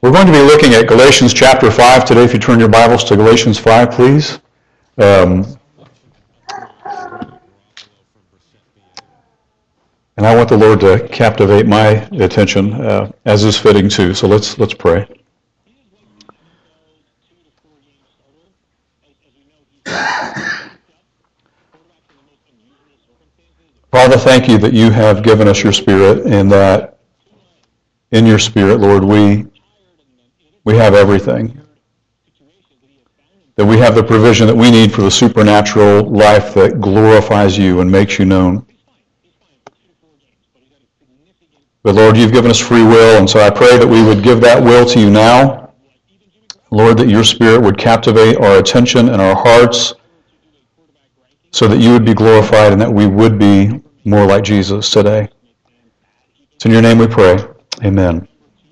We're going to be looking at Galatians chapter 5 today. If you turn your Bibles to Galatians 5, please. And I want the Lord to captivate my attention, as is fitting too. So let's pray. Father, thank you that you have given us your Spirit, and that in your Spirit, Lord, we have everything. That we have the provision that we need for the supernatural life that glorifies you and makes you known. But Lord, you've given us free will, and so I pray that we would give that will to you now. Lord, that your Spirit would captivate our attention and our hearts so that you would be glorified and that we would be more like Jesus today. It's in your name we pray. Amen.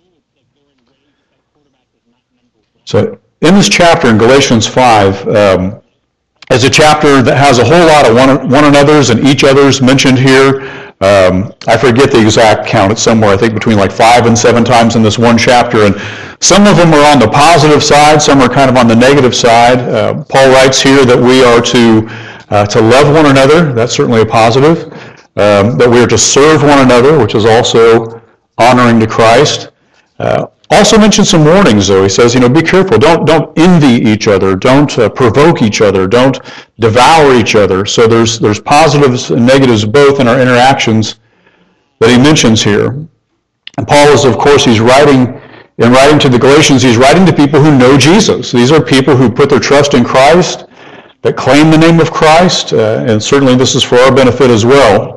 So in this chapter in Galatians 5, is a chapter that has a whole lot of one another's and each other's mentioned here. I forget the exact count. It's somewhere, I think, between like 5 and 7 times in this one chapter. And some of them are on the positive side. Some are kind of on the negative side. Paul writes here that we are to love one another. That's certainly a positive. That we are to serve one another, which is also honoring to Christ. Also mentions some warnings, though. He says, be careful. Don't envy each other. Don't provoke each other. Don't devour each other. So there's positives and negatives both in our interactions that he mentions here. And Paul is, of course, in writing to the Galatians, he's writing to people who know Jesus. These are people who put their trust in Christ, that claim the name of Christ, and certainly this is for our benefit as well.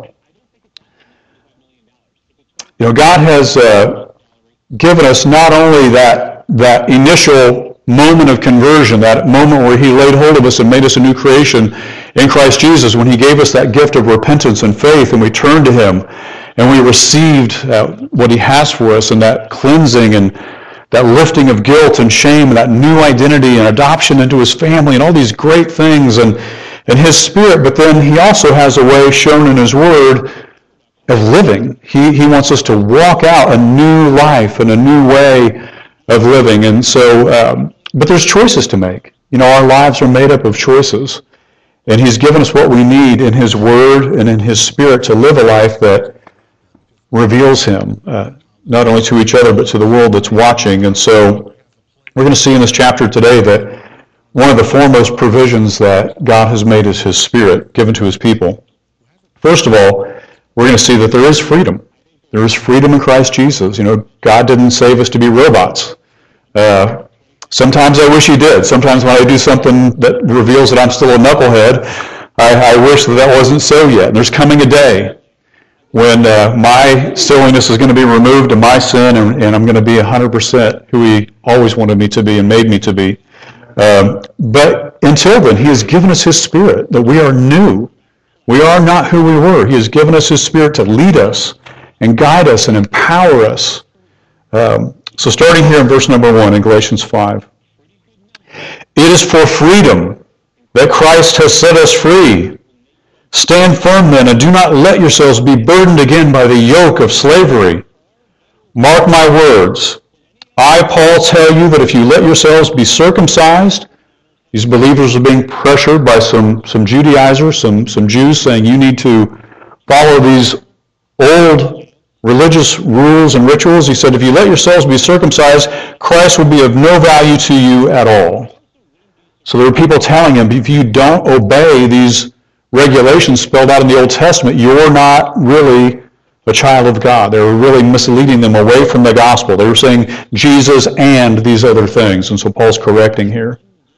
God has given us not only that initial moment of conversion, that moment where he laid hold of us and made us a new creation in Christ Jesus, when he gave us that gift of repentance and faith, and we turned to him, and we received what he has for us, and that cleansing and that lifting of guilt and shame, and that new identity and adoption into his family, and all these great things, and his Spirit. But then he also has a way shown in his Word of living. He wants us to walk out a new life and a new way of living. And so, but there's choices to make. Our lives are made up of choices. And he's given us what we need in his Word and in his Spirit to live a life that reveals him, not only to each other, but to the world that's watching. And so we're going to see in this chapter today that one of the foremost provisions that God has made is his Spirit given to his people. First of all, we're going to see that there is freedom. There is freedom in Christ Jesus. God didn't save us to be robots. Sometimes I wish he did. Sometimes when I do something that reveals that I'm still a knucklehead, I wish that wasn't so yet. And there's coming a day when my silliness is going to be removed and my sin, and I'm going to be 100% who he always wanted me to be and made me to be. But until then, he has given us his Spirit, that we are new. We are not who we were. He has given us his Spirit to lead us and guide us and empower us. So starting here in verse number 1 in Galatians 5. It is for freedom that Christ has set us free. Stand firm then, and do not let yourselves be burdened again by the yoke of slavery. Mark my words. I, Paul, tell you that if you let yourselves be circumcised, these believers are being pressured by some Judaizers, some Jews saying you need to follow these old religious rules and rituals. He said, if you let yourselves be circumcised, Christ will be of no value to you at all. So there were people telling him, if you don't obey these regulations spelled out in the Old Testament, you're not really a child of God. They were really misleading them away from the gospel. They were saying Jesus and these other things. And so Paul's correcting here.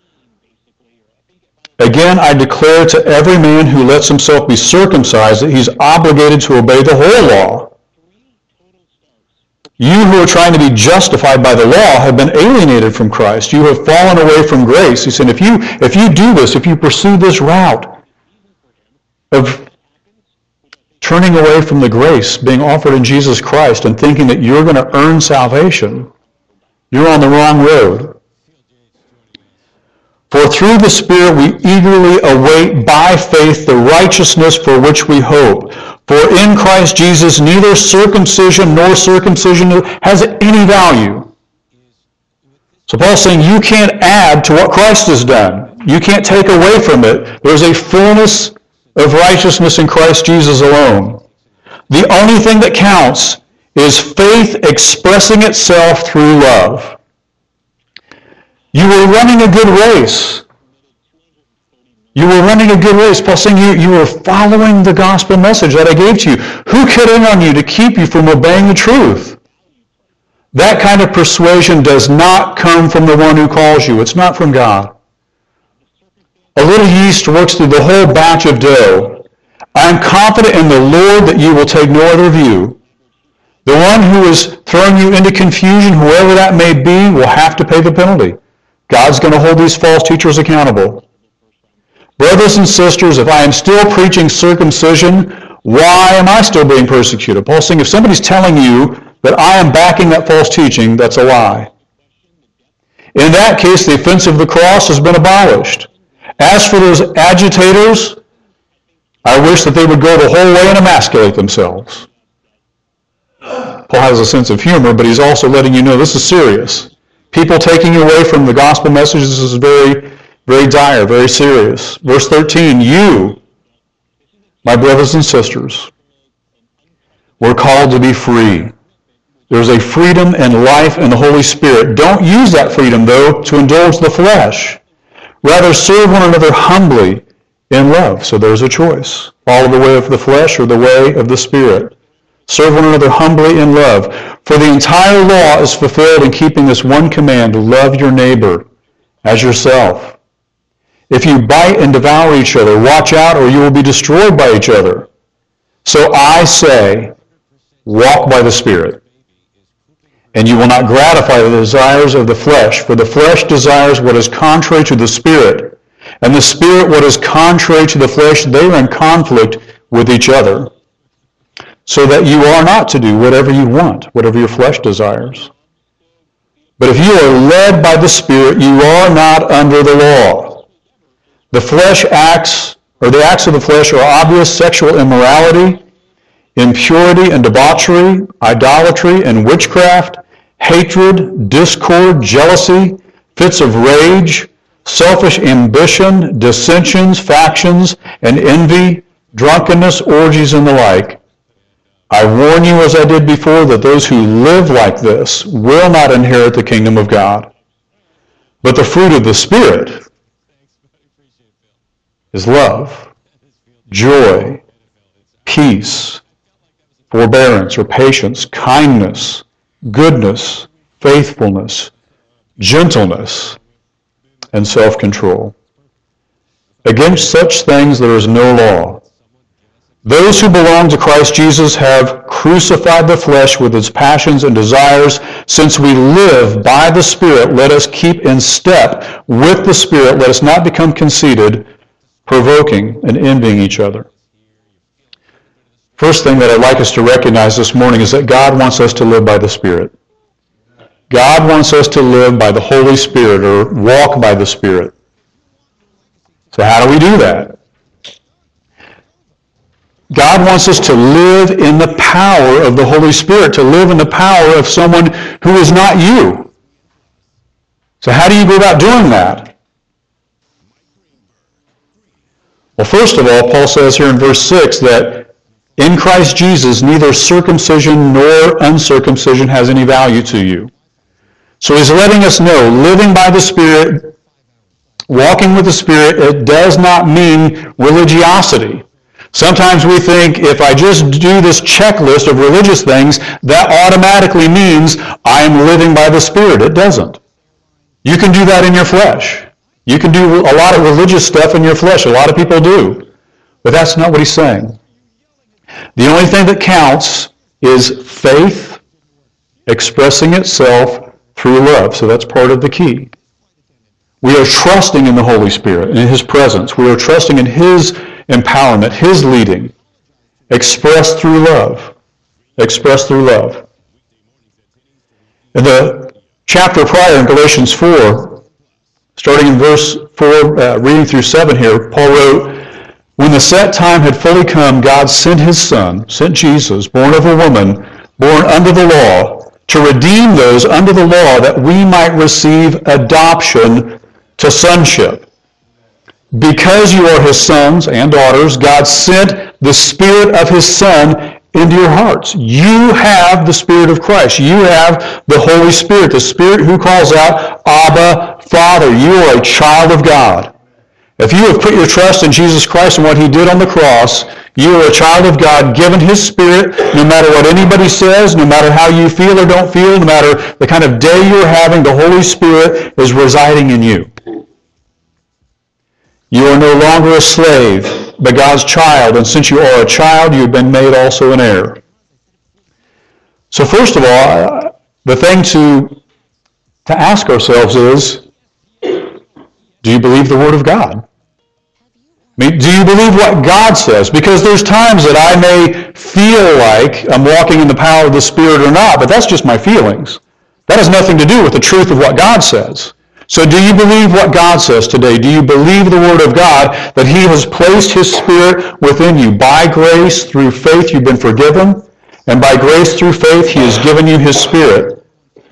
Again, I declare to every man who lets himself be circumcised that he's obligated to obey the whole law. You who are trying to be justified by the law have been alienated from Christ. You have fallen away from grace. He said, if you do this, if you pursue this route of turning away from the grace being offered in Jesus Christ and thinking that you're going to earn salvation, you're on the wrong road. For through the Spirit we eagerly await by faith the righteousness for which we hope. For in Christ Jesus neither circumcision nor circumcision has any value, So Paul's saying you can't add to what Christ has done. You can't take away from it. There's a fullness of righteousness in Christ Jesus alone. The only thing that counts is faith expressing itself through love. You were running a good race. You were running a good race. Paul's saying you were following the gospel message that I gave to you. Who cut in on you to keep you from obeying the truth? That kind of persuasion does not come from the one who calls you. It's not from God. A little yeast works through the whole batch of dough. I am confident in the Lord that you will take no other view. The one who is throwing you into confusion, whoever that may be, will have to pay the penalty. God's going to hold these false teachers accountable. Brothers and sisters, if I am still preaching circumcision, why am I still being persecuted? Paul's saying if somebody's telling you that I am backing that false teaching, that's a lie. In that case, the offense of the cross has been abolished. As for those agitators, I wish that they would go the whole way and emasculate themselves. Paul has a sense of humor, but he's also letting you know this is serious. People taking you away from the gospel message, this is very, very dire, very serious. Verse 13, you, my brothers and sisters, were called to be free. There's a freedom and life in the Holy Spirit. Don't use that freedom, though, to indulge the flesh. Rather, serve one another humbly in love. So there's a choice. Follow the way of the flesh or the way of the Spirit. Serve one another humbly in love. For the entire law is fulfilled in keeping this one command, love your neighbor as yourself. If you bite and devour each other, watch out or you will be destroyed by each other. So I say, walk by the Spirit, and you will not gratify the desires of the flesh. For the flesh desires what is contrary to the Spirit, and the Spirit what is contrary to the flesh. They are in conflict with each other, so that you are not to do whatever you want, whatever your flesh desires. But if you are led by the Spirit, you are not under the law. The flesh acts, or the acts of the flesh are obvious: sexual immorality, impurity and debauchery, idolatry and witchcraft, hatred, discord, jealousy, fits of rage, selfish ambition, dissensions, factions, and envy, drunkenness, orgies, and the like. I warn you, as I did before, that those who live like this will not inherit the kingdom of God. But the fruit of the Spirit is love, joy, peace, forbearance or patience, kindness, goodness, faithfulness, gentleness, and self-control. Against such things there is no law. Those who belong to Christ Jesus have crucified the flesh with its passions and desires. Since we live by the Spirit, let us keep in step with the Spirit. Let us not become conceited, provoking and envying each other. First thing that I'd like us to recognize this morning is that God wants us to live by the Spirit. God wants us to live by the Holy Spirit, or walk by the Spirit. So how do we do that? God wants us to live in the power of the Holy Spirit, to live in the power of someone who is not you. So how do you go about doing that? Well, first of all, Paul says here in verse 6 that in Christ Jesus, neither circumcision nor uncircumcision has any value to you. So he's letting us know, living by the Spirit, walking with the Spirit, it does not mean religiosity. Sometimes we think if I just do this checklist of religious things, that automatically means I am living by the Spirit. It doesn't. You can do that in your flesh. You can do a lot of religious stuff in your flesh. A lot of people do. But that's not what he's saying. The only thing that counts is faith expressing itself through love. So that's part of the key. We are trusting in the Holy Spirit, in His presence. We are trusting in His empowerment, His leading, expressed through love. Expressed through love. In the chapter prior in Galatians 4, starting in verse 4, reading through 7 here, Paul wrote, when the set time had fully come, God sent His Son, sent Jesus, born of a woman, born under the law, to redeem those under the law, that we might receive adoption to sonship. Because you are his sons and daughters, God sent the Spirit of his Son into your hearts. You have the Spirit of Christ. You have the Holy Spirit, the Spirit who calls out, Abba, Father. You are a child of God. If you have put your trust in Jesus Christ and what he did on the cross, you are a child of God, given his Spirit, no matter what anybody says, no matter how you feel or don't feel, no matter the kind of day you're having, the Holy Spirit is residing in you. You are no longer a slave, but God's child, and since you are a child, you've been made also an heir. So first of all, the thing to ask ourselves is, do you believe the Word of God? I mean, do you believe what God says? Because there's times that I may feel like I'm walking in the power of the Spirit or not, but that's just my feelings. That has nothing to do with the truth of what God says. So do you believe what God says today? Do you believe the Word of God, that he has placed his Spirit within you? By grace, through faith, you've been forgiven, and by grace, through faith, he has given you his Spirit.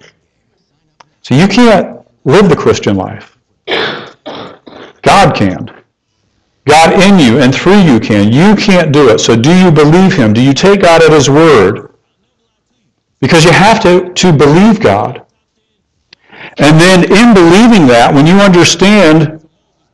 So you can't live the Christian life. God can. God in you and through you can. You can't do it. So do you believe him? Do you take God at his word? Because you have to believe God. And then in believing that, when you understand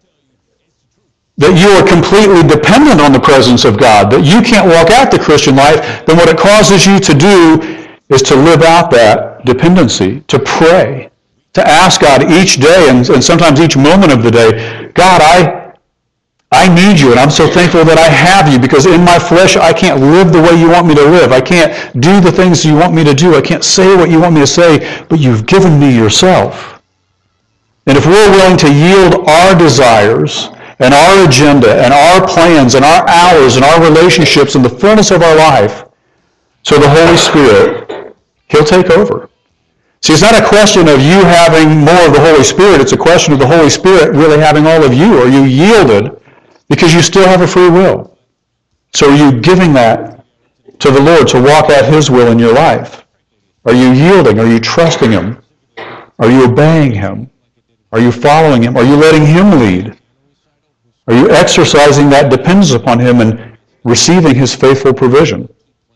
that you are completely dependent on the presence of God, that you can't walk out the Christian life, then what it causes you to do is to live out that dependency, to pray, to ask God each day and sometimes each moment of the day, God, I need you, and I'm so thankful that I have you, because in my flesh I can't live the way you want me to live. I can't do the things you want me to do. I can't say what you want me to say, but you've given me yourself. And if we're willing to yield our desires and our agenda and our plans and our hours and our relationships and the fullness of our life to the Holy Spirit, he'll take over. See, it's not a question of you having more of the Holy Spirit. It's a question of the Holy Spirit really having all of you. Are you yielded? Because you still have a free will. So are you giving that to the Lord to walk out his will in your life? Are you yielding? Are you trusting him? Are you obeying him? Are you following him? Are you letting him lead? Are you exercising that dependence upon him and receiving his faithful provision?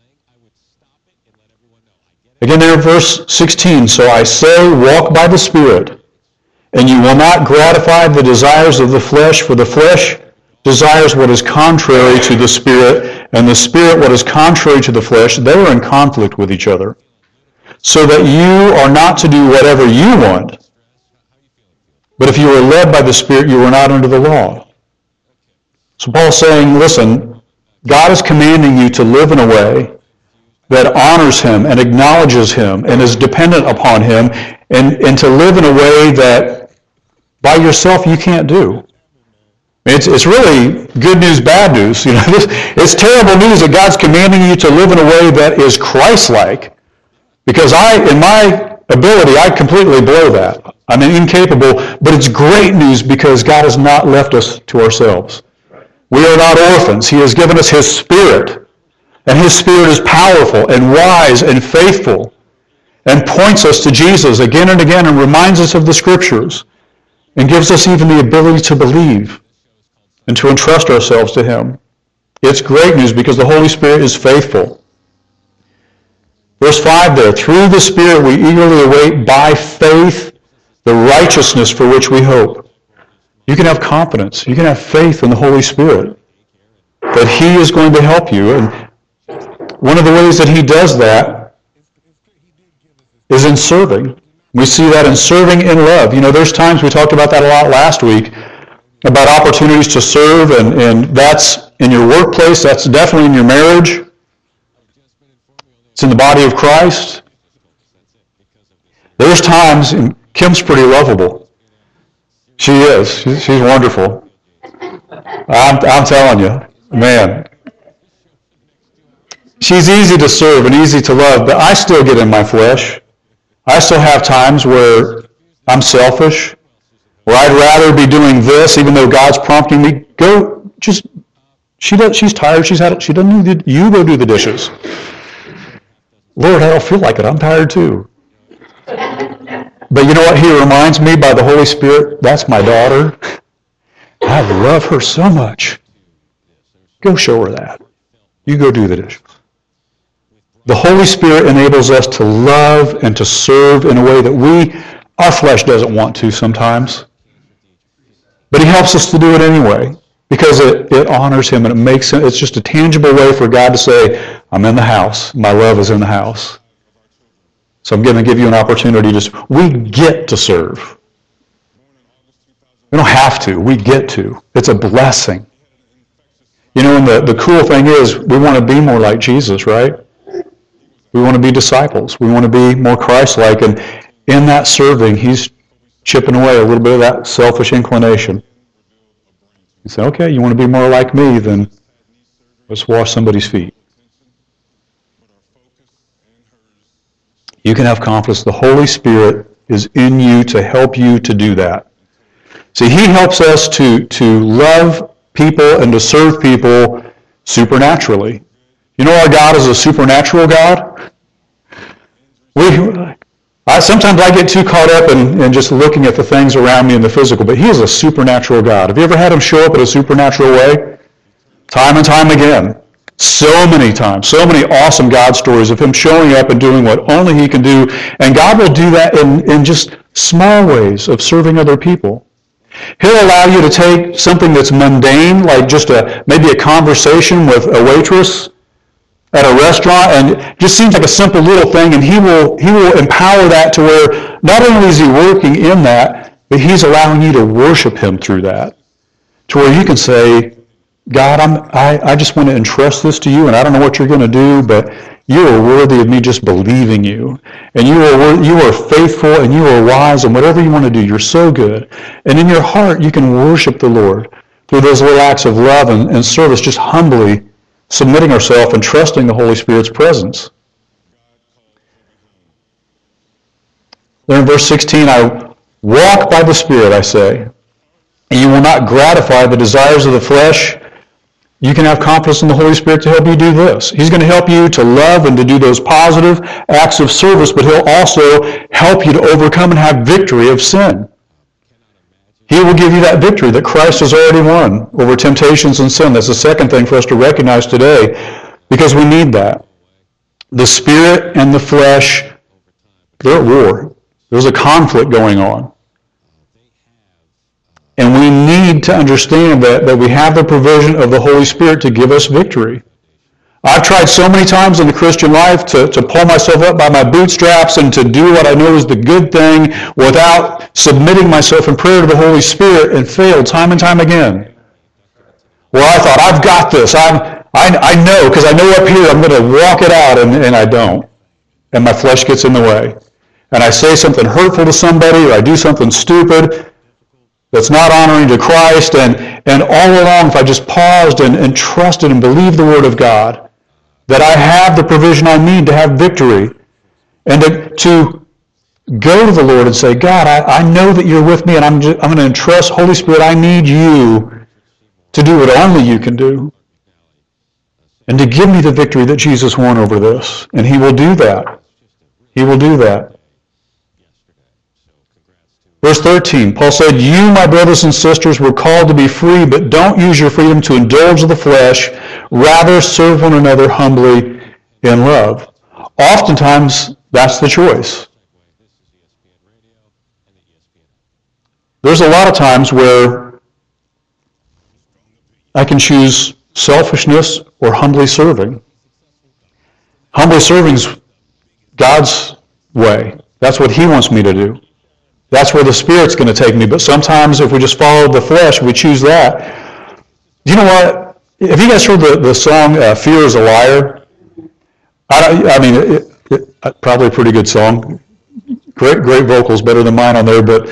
Again there in verse 16, so I say, walk by the Spirit, and you will not gratify the desires of the flesh, for the flesh desires what is contrary to the Spirit, and the Spirit what is contrary to the flesh. They are in conflict with each other, so that you are not to do whatever you want. But if you are led by the Spirit, you are not under the law. So Paul's saying, listen, God is commanding you to live in a way that honors him and acknowledges him and is dependent upon him, and to live in a way that by yourself you can't do. It's really good news, bad news. You know, it's terrible news that God's commanding you to live in a way that is Christ-like. Because in my ability, I completely blow that. I'm incapable, but it's great news because God has not left us to ourselves. We are not orphans. He has given us his Spirit. And his Spirit is powerful and wise and faithful and points us to Jesus again and again and reminds us of the Scriptures and gives us even the ability to believe and to entrust ourselves to him. It's great news because the Holy Spirit is faithful. Verse 5 there, through the Spirit we eagerly await by faith the righteousness for which we hope. You can have confidence. You can have faith in the Holy Spirit that he is going to help you. And one of the ways that he does that is in serving. We see that in serving in love. You know, there's times, we talked about that a lot last week, about opportunities to serve, and that's in your workplace, that's definitely in your marriage. It's in the body of Christ. There's times, and Kim's pretty lovable. She is. She's wonderful. I'm telling you, man. She's easy to serve and easy to love, but I still get in my flesh. I still have times where I'm selfish, where I'd rather be doing this, even though God's prompting me. She's tired. She doesn't need you go do the dishes. Lord, I don't feel like it. I'm tired too. But you know what he reminds me by the Holy Spirit? That's my daughter. I love her so much. Go show her that. You go do the dishes. The Holy Spirit enables us to love and to serve in a way that our flesh doesn't want to sometimes. But he helps us to do it anyway because it honors him and it's just a tangible way for God to say, I'm in the house. My love is in the house. So I'm going to give you an opportunity we get to serve. We don't have to. We get to. It's a blessing. You know, and the cool thing is we want to be more like Jesus, right? We want to be disciples. We want to be more Christ-like. And in that serving, he's chipping away a little bit of that selfish inclination. You say, okay, you want to be more like me, then let's wash somebody's feet. You can have confidence. The Holy Spirit is in you to help you to do that. See, he helps us to love people and to serve people supernaturally. You know our God is a supernatural God? Sometimes I get too caught up in just looking at the things around me in the physical, but he is a supernatural God. Have you ever had him show up in a supernatural way? Time and time again. So many times. So many awesome God stories of him showing up and doing what only he can do. And God will do that in just small ways of serving other people. He'll allow you to take something that's mundane, like just maybe a conversation with a waitress at a restaurant, and it just seems like a simple little thing, and he will empower that to where not only is he working in that, but he's allowing you to worship him through that, to where you can say, God, I just want to entrust this to you, and I don't know what you're going to do, but you are worthy of me just believing you, and you are faithful, and you are wise, and whatever you want to do, you're so good. And in your heart, you can worship the Lord through those little acts of love and service, just humbly submitting ourselves and trusting the Holy Spirit's presence. There in verse 16, I walk by the Spirit, I say, and you will not gratify the desires of the flesh. You can have confidence in the Holy Spirit to help you do this. He's going to help you to love and to do those positive acts of service, but he'll also help you to overcome and have victory of sin. He will give you that victory that Christ has already won over temptations and sin. That's the second thing for us to recognize today, because we need that. The Spirit and the flesh, they're at war. There's a conflict going on. And we need to understand that we have the provision of the Holy Spirit to give us victory. I've tried so many times in the Christian life to pull myself up by my bootstraps and to do what I know is the good thing without submitting myself in prayer to the Holy Spirit, and failed time and time again. Well, I thought, I've got this. I know, because I know up here I'm going to walk it out, and I don't. And my flesh gets in the way. And I say something hurtful to somebody, or I do something stupid that's not honoring to Christ, and all along, if I just paused and trusted and believed the Word of God, that I have the provision I need to have victory, and to go to the Lord and say, God, I know that you're with me, and I'm going to entrust, Holy Spirit, I need you to do what only you can do, and to give me the victory that Jesus won over this. And he will do that. He will do that. Verse 13, Paul said, you, my brothers and sisters, were called to be free, but don't use your freedom to indulge the flesh. Rather, serve one another humbly in love. Oftentimes, that's the choice. There's a lot of times where I can choose selfishness or humbly serving. Humbly serving is God's way. That's what he wants me to do. That's where the Spirit's going to take me. But sometimes if we just follow the flesh, we choose that. You know what? Have you guys heard the song, Fear is a Liar? Probably a pretty good song. Great vocals, better than mine on there. But,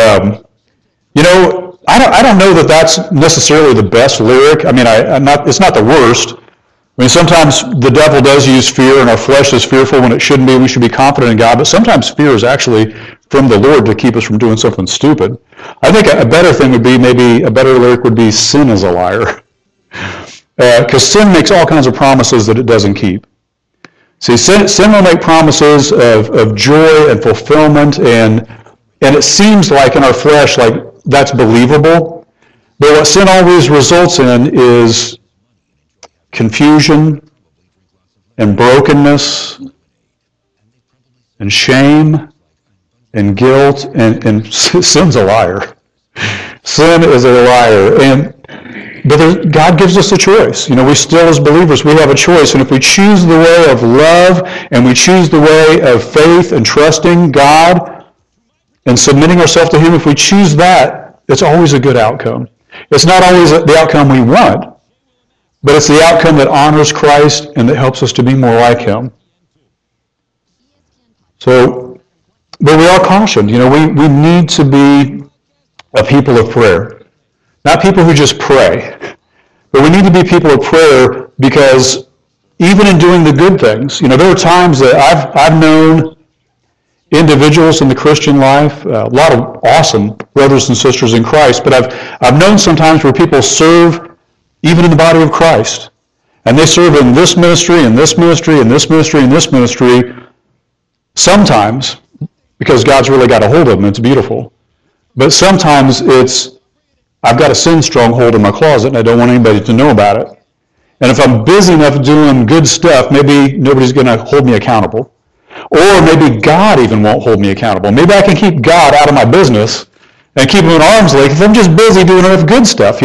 I don't know that that's necessarily the best lyric. It's not the worst. Sometimes the devil does use fear, and our flesh is fearful when it shouldn't be. We should be confident in God. But sometimes fear is actually from the Lord to keep us from doing something stupid. I think a better thing would be, maybe a better lyric would be, sin is a liar. Because sin makes all kinds of promises that it doesn't keep. See, sin will make promises of joy and fulfillment and And it seems like in our flesh, like that's believable. But what sin always results in is confusion and brokenness and shame and guilt. And sin's a liar. Sin is a liar. But God gives us a choice. We still as believers, we have a choice. And if we choose the way of love and we choose the way of faith and trusting God and submitting ourselves to Him, if we choose that, it's always a good outcome. It's not always the outcome we want, but it's the outcome that honors Christ and that helps us to be more like Him. So, but we are cautioned. We need to be a people of prayer. Not people who just pray, but we need to be people of prayer, because even in doing the good things, there are times that I've known individuals in the Christian life, a lot of awesome brothers and sisters in Christ, but I've known sometimes where people serve even in the body of Christ, and they serve in this ministry, and this ministry, and this ministry, and this ministry, sometimes because God's really got a hold of them. It's beautiful. But sometimes I've got a sin stronghold in my closet and I don't want anybody to know about it. And if I'm busy enough doing good stuff, maybe nobody's going to hold me accountable. Or maybe God even won't hold me accountable. Maybe I can keep God out of my business and keep him at arm's length if I'm just busy doing enough good stuff,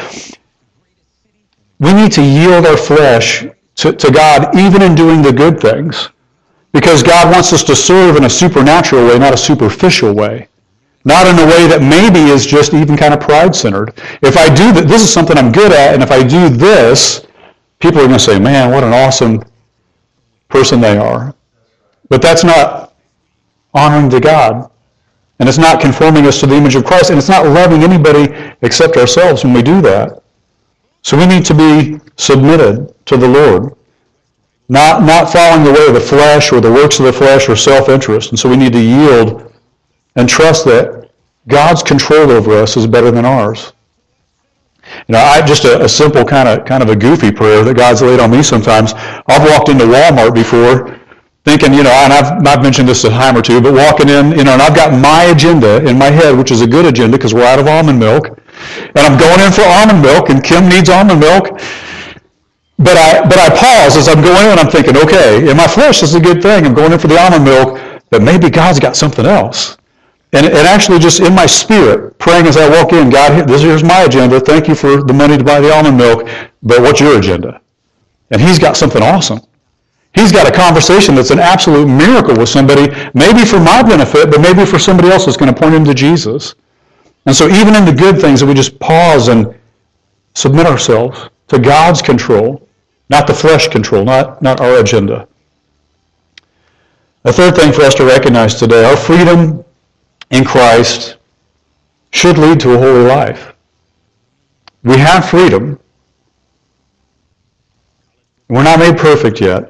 We need to yield our flesh to God even in doing the good things, because God wants us to serve in a supernatural way, not a superficial way. Not in a way that maybe is just even kind of pride-centered. If I do that, this is something I'm good at, and if I do this, people are going to say, man, what an awesome person they are. But that's not honoring to God. And it's not conforming us to the image of Christ, and it's not loving anybody except ourselves when we do that. So we need to be submitted to the Lord, not following the way of the flesh or the works of the flesh or self-interest. And so we need to yield and trust that God's control over us is better than ours. Just a simple kind of a goofy prayer that God's laid on me sometimes. I've walked into Walmart before thinking, and I've mentioned this a time or two, but walking in, and I've got my agenda in my head, which is a good agenda because we're out of almond milk. And I'm going in for almond milk, and Kim needs almond milk. But I pause as I'm going in, and I'm thinking, okay, in my flesh, this is a good thing. I'm going in for the almond milk, but maybe God's got something else. And actually just in my spirit, praying as I walk in, God, here's my agenda. Thank you for the money to buy the almond milk, but what's your agenda? And he's got something awesome. He's got a conversation that's an absolute miracle with somebody, maybe for my benefit, but maybe for somebody else that's going to point him to Jesus. And so even in the good things, that we just pause and submit ourselves to God's control, not the flesh control, not our agenda. A third thing for us to recognize today, our freedom in Christ should lead to a holy life. We have freedom. We're not made perfect yet.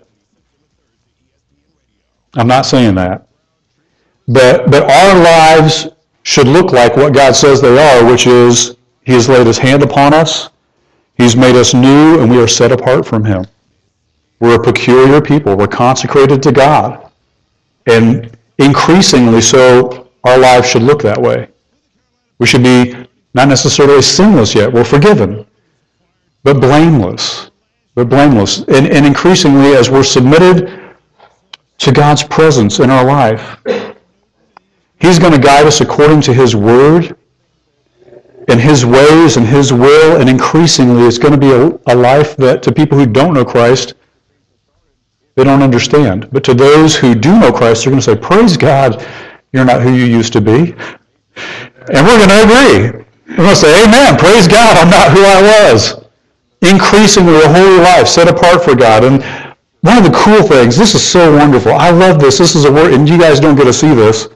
I'm not saying that. But our lives should look like what God says they are, which is He has laid His hand upon us, He's made us new, and we are set apart from Him. We're a peculiar people. We're consecrated to God. And increasingly so, our lives should look that way. We should be not necessarily sinless yet. We're forgiven. But blameless. And increasingly, as we're submitted to God's presence in our life, He's going to guide us according to His Word and His ways and His will, and increasingly it's going to be a life that to people who don't know Christ, they don't understand. But to those who do know Christ, they're going to say, praise God, you're not who you used to be. And we're going to agree. We're going to say, amen, praise God, I'm not who I was. Increasingly a holy life set apart for God. And one of the cool things, this is so wonderful. I love this. This is a word, and you guys don't get to see this.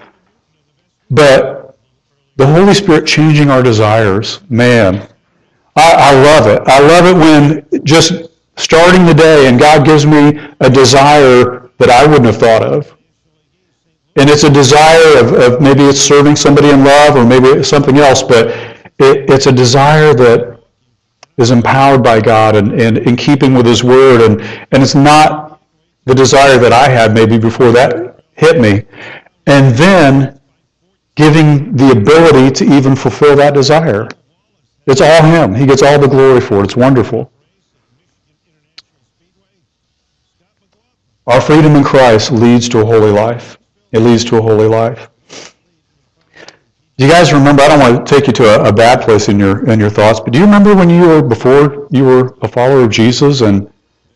But the Holy Spirit changing our desires, man, I love it. I love it when just starting the day and God gives me a desire that I wouldn't have thought of. And it's a desire of maybe it's serving somebody in love or maybe it's something else, but it's a desire that is empowered by God and in keeping with His Word. And it's not the desire that I had maybe before that hit me. And then giving the ability to even fulfill that desire. It's all Him. He gets all the glory for it. It's wonderful. Our freedom in Christ leads to a holy life. It leads to a holy life. Do you guys remember, I don't want to take you to a bad place in your thoughts, but do you remember when before you were a follower of Jesus? And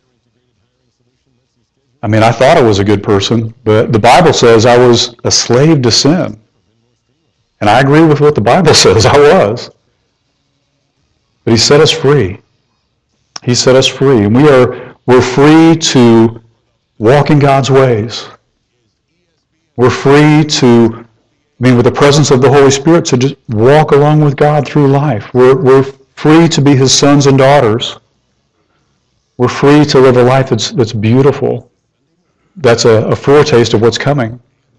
I mean, I thought I was a good person, but the Bible says I was a slave to sin. And I agree with what the Bible says I was. But He set us free. He set us free. And we're free to walk in God's ways. We're free to, with the presence of the Holy Spirit, to just walk along with God through life. We're free to be His sons and daughters. We're free to live a life that's beautiful. That's a foretaste of what's coming.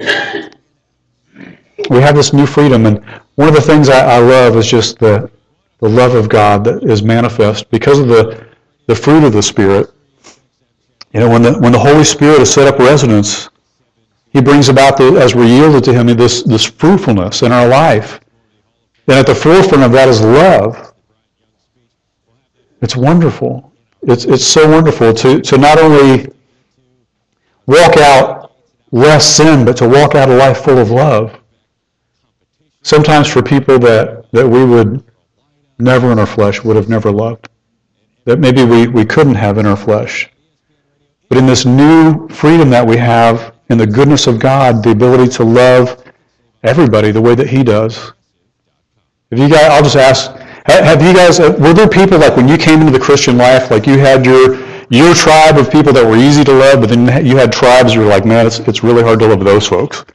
We have this new freedom, and one of the things I love is just the love of God that is manifest because of the fruit of the Spirit. You know, when the Holy Spirit has set up residence, He brings about, as we're yielded to Him, this fruitfulness in our life. And at the forefront of that is love. It's wonderful. It's so wonderful to not only walk out less sin, but to walk out a life full of love. Sometimes for people that we would never in our flesh would have never loved, that maybe we couldn't have in our flesh. But in this new freedom that we have, in the goodness of God, the ability to love everybody the way that He does. If you guys, I'll just ask, have you guys, were there people like when you came into the Christian life, like you had your tribe of people that were easy to love, but then you had tribes you were like, man, it's really hard to love those folks?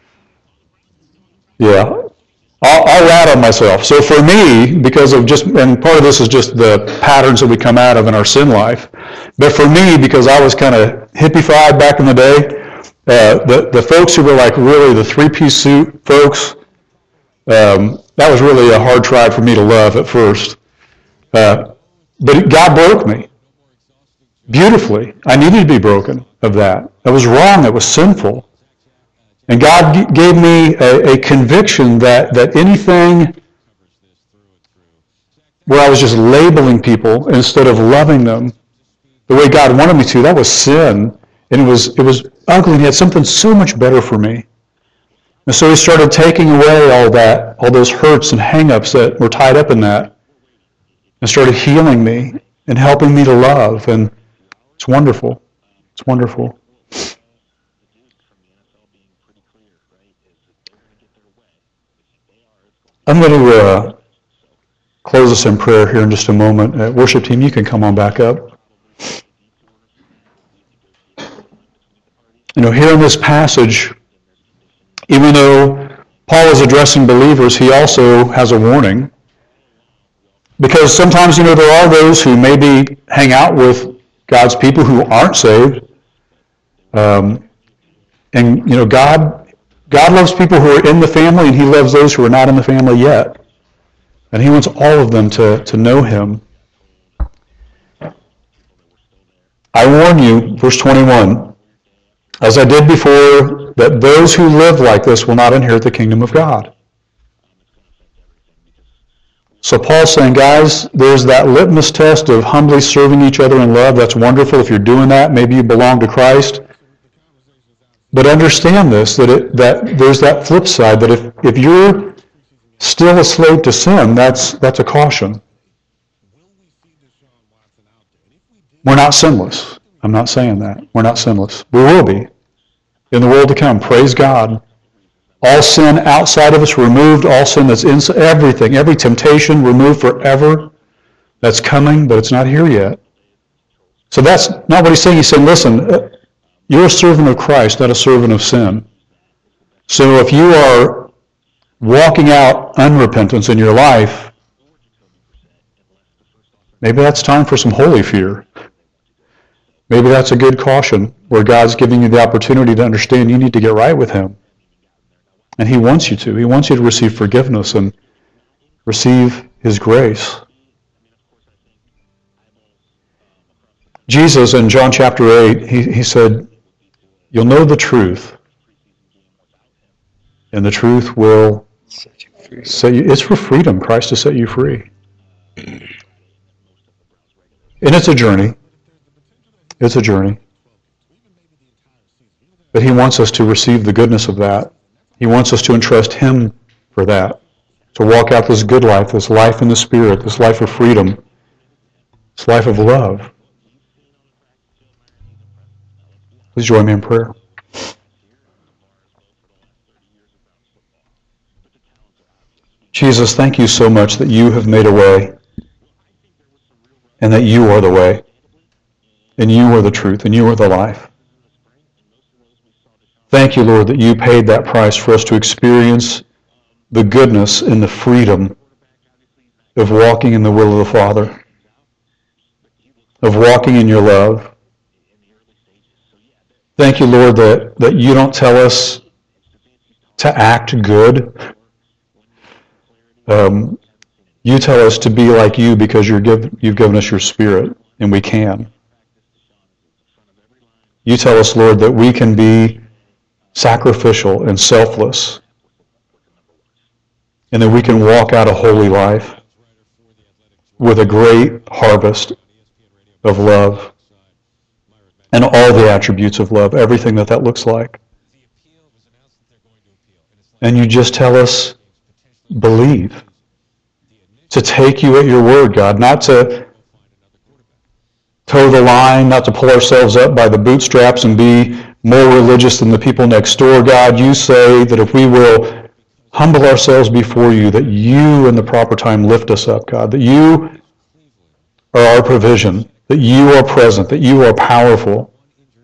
Yeah. I'll rat on myself. So for me, because of and part of this is just the patterns that we come out of in our sin life, but for me, because I was kind of hippified back in the day, the folks who were like really the three-piece suit folks, that was really a hard tribe for me to love at first. But God broke me beautifully. I needed to be broken of that. That was wrong. That was sinful. And God gave me a conviction that anything where I was just labeling people instead of loving them the way God wanted me to, that was sin. And it was ugly, and He had something so much better for me. And so He started taking away all those hurts and hang-ups that were tied up in that, and started healing me and helping me to love. And it's wonderful. It's wonderful. I'm going to close us in prayer here in just a moment. Worship team, you can come on back up. You know, here in this passage, even though Paul is addressing believers, he also has a warning. Because sometimes, you know, there are those who maybe hang out with God's people who aren't saved. And, you know, God loves people who are in the family, and He loves those who are not in the family yet. And He wants all of them to know Him. I warn you, verse 21, as I did before, that those who live like this will not inherit the kingdom of God. So Paul's saying, guys, there's that litmus test of humbly serving each other in love. That's wonderful. If you're doing that, maybe you belong to Christ. But understand this, that there's that flip side, that if you're still a slave to sin, that's a caution. We're not sinless. I'm not saying that. We're not sinless. We will be in the world to come. Praise God. All sin outside of us removed, all sin that's inside, everything, every temptation removed forever. That's coming, but it's not here yet. So that's not what he's saying. He's saying, listen, you're a servant of Christ, not a servant of sin. So if you are walking out unrepentance in your life, maybe that's time for some holy fear. Maybe that's a good caution where God's giving you the opportunity to understand you need to get right with Him. And He wants you to. He wants you to receive forgiveness and receive His grace. Jesus in John chapter 8, he said, you'll know the truth, And the truth will Set you free. set you. It's for freedom. Christ has set you free. And it's a journey. It's a journey. But he wants us to receive the goodness of that. He wants us to entrust him for that. To walk out this good life, this life in the Spirit, this life of freedom, this life of love. Please join me in prayer. Jesus, thank you so much that you have made a way, and that you are the way, and you are the truth, and you are the life. Thank you, Lord, that you paid that price for us to experience the goodness and the freedom of walking in the will of the Father, of walking in your love. Thank you, Lord, that you don't tell us to act good. You tell us to be like you because you've given us your Spirit, and we can. You tell us, Lord, that we can be sacrificial and selfless, and that we can walk out a holy life with a great harvest of love and all the attributes of love, everything that looks like. And you just tell us, believe, to take you at your word, God, not to toe the line, not to pull ourselves up by the bootstraps and be more religious than the people next door. God, you say that if we will humble ourselves before you, that you in the proper time lift us up, God, that you are our provision, that you are present, that you are powerful.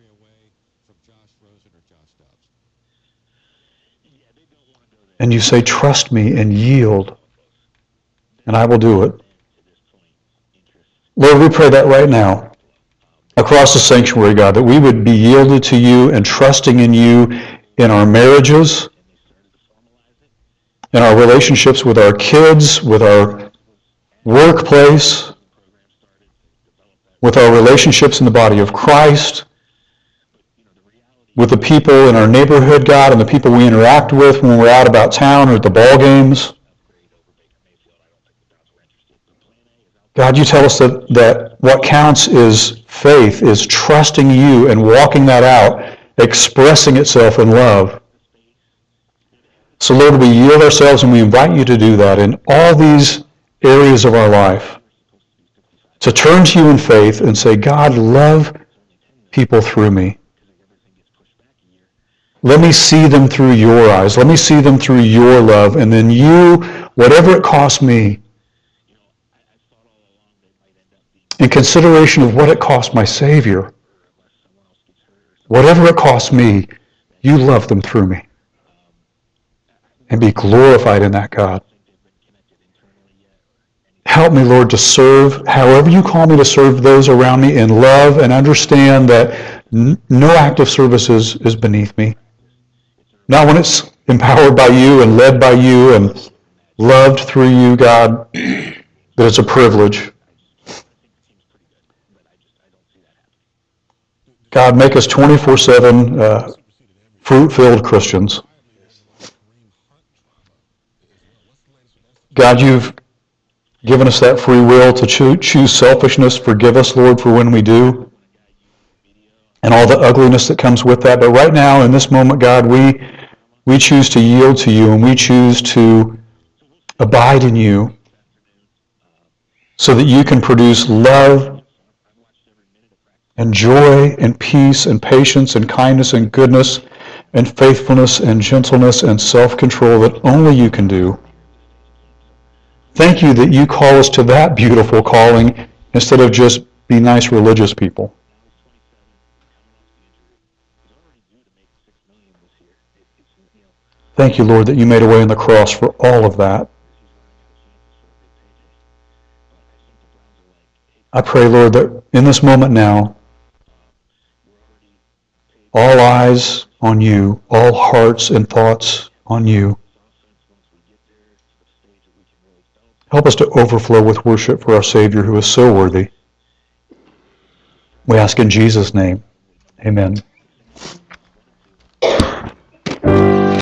And you say, trust me and yield, and I will do it. Lord, we pray that right now, across the sanctuary, God, that we would be yielded to you and trusting in you in our marriages, in our relationships with our kids, with our workplace, with our relationships in the body of Christ, with the people in our neighborhood, God, and the people we interact with when we're out about town or at the ball games. God, you tell us that what counts is faith, is trusting you and walking that out, expressing itself in love. So Lord, we yield ourselves and we invite you to do that in all these areas of our life. To turn to you in faith and say, God, love people through me. Let me see them through your eyes. Let me see them through your love. And then you, whatever it costs me, in consideration of what it cost my Savior, whatever it costs me, you love them through me. And be glorified in that, God. Help me, Lord, to serve however you call me to serve those around me in love, and understand that no act of service is beneath me. Not when it's empowered by you and led by you and loved through you, God, that it's a privilege. God, make us 24/7 fruit-filled Christians. God, you've given us that free will to choose selfishness. Forgive us, Lord, for when we do, and all the ugliness that comes with that. But right now, in this moment, God, we choose to yield to you, and we choose to abide in you so that you can produce love and joy and peace and patience and kindness and goodness and faithfulness and gentleness and self-control that only you can do. Thank you that you call us to that beautiful calling instead of just be nice religious people. Thank you, Lord, that you made a way on the cross for all of that. I pray, Lord, that in this moment now, all eyes on you, all hearts and thoughts on you. Help us to overflow with worship for our Savior who is so worthy. We ask in Jesus' name, amen.